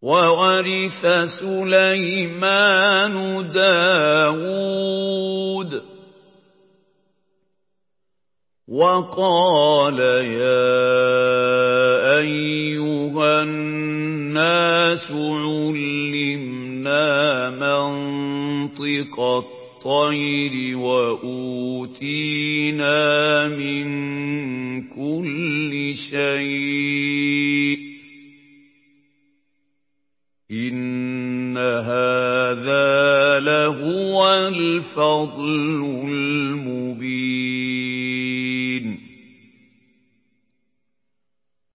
وَوَرِثَ سُلَيْمَانُ دَاوُودَ ۖ وَقَالَ يَا أَيُّهَا النَّاسُ عُلِّمْنَا مَنطِقَ الطَّيْرِ وَأُوتِينَا مِن كُلِّ شَيْءٍ ۖ إِنَّ هَٰذَا لَهُوَ الْفَضْلُ